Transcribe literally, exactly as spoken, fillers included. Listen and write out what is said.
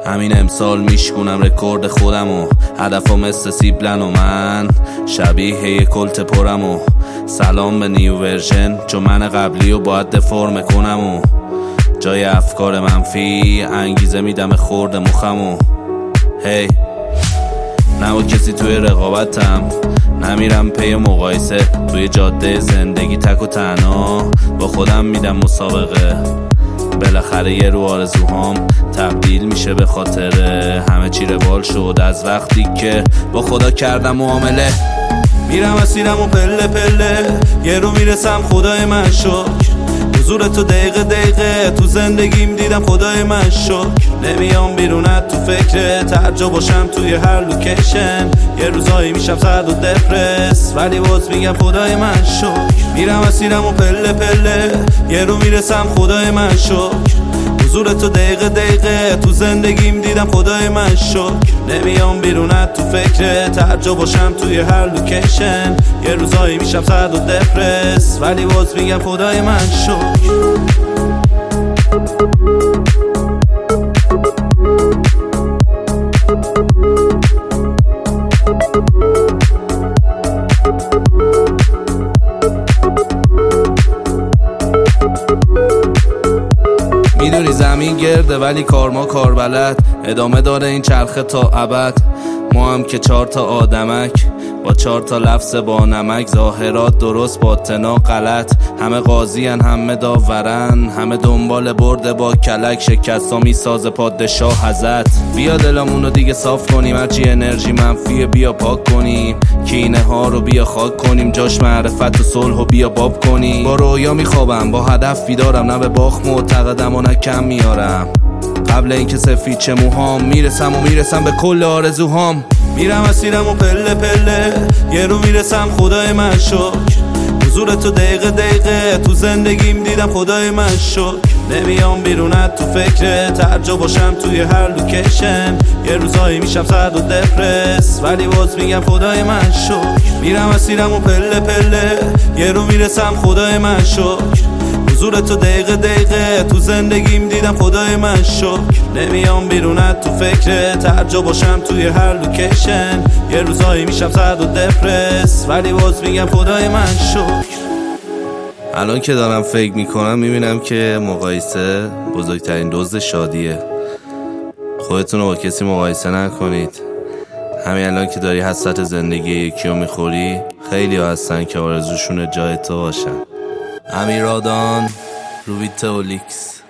همین امسال میشکونم رکورد خودم و هدفم مثل سیبلن و من شبیه یه کلت پرم و سلام به نیو ورژن، چون من قبلی و باید دفرم کنم و جای افکار منفی انگیزه میدم خورد مخم و هی نه با کسی توی رقابتم، نمیرم پی مقایسه توی جاده زندگی تک و تنها با خودم میدم مسابقه. بالاخره یه رو آرزوهام تبدیل میشه به خاطره، همه چی روال شد از وقتی که با خدا کردم معامله. میرم اسیرم و پله پله یه رو میرسم، خدای من شکر حضور تو دقیقه دقیقه تو زندگیم دیدم، خدای من شکر نمیام بیرونت تو فکرت، هر جا باشم توی هر لوکیشن یه روزایی میشم سرد و دپرس، ولی باز میگم خدای من شکر. میرم اسیرم و پله پله یه رو میرسم، خدای من شکر حضور تو دقیقه دقیقه تو زندگیم دیدم، خدای من شکر نمیام بیرونت تو فکرت، هر جا باشم توی هر لوکیشن یه روزایی میشم سرد و دپرس، ولی باز میگم خدای من شکر. میدونی زمین گرده ولی کار ما کار بلد، ادامه داره این چرخه تا ابد. ما هم که چهار تا آدمک با چهار تا لفظ با نمک، ظاهرات درست باطنا غلط، همه قاضین همه داورن، همه دنبال برده با کلک، شکستا میسازه پادشاه حضرت. بیا دلمونو دیگه صاف کنیم، هرچی انرژی منفیه بیا پاک کنیم، کینه ها رو بیا خاک کنیم، جاش معرفت و صلح و بیا باب کنیم. با رویا میخوابم با هدف بیدارم، نه به باخ معتقدم و نه کم میارم، قبل اینکه سفید چه موهام میرسم و میرسم به کل آرزوهام. میرم اسیرم و پله پله یه رو میرسم، خدای من شکر حضور تو دقیقه دقیقه تو زندگیم دیدم، خدای من شکر نمیام بیرونت تو فکرت، هر جا باشم توی هر لوکیشن یه روزایی میشم سرد و دپرس، ولی باز میگم خدای من شکر. میرم اسیرم و پله پله یه رو میرسم، خدای من شکر حضور تو دقیقه دقیقه تو زندگیم دیدم، خدای من شکر نمیام بیرونت تو فکرت، هر جا باشم توی هر لوکیشن یه روزایی میشم سرد و دپرس، ولی باز میگم خدای من شکر. الان که دارم فکر میکنم میبینم که مقایسه بزرگترین دزد شادیه. خودتون رو با کسی مقایسه نکنید. همین الان که داری حسرت زندگی یکی رو میخوری، خیلی ها هستن که آرزوشون جای تو باشن. امیرادان روبیتولیکس.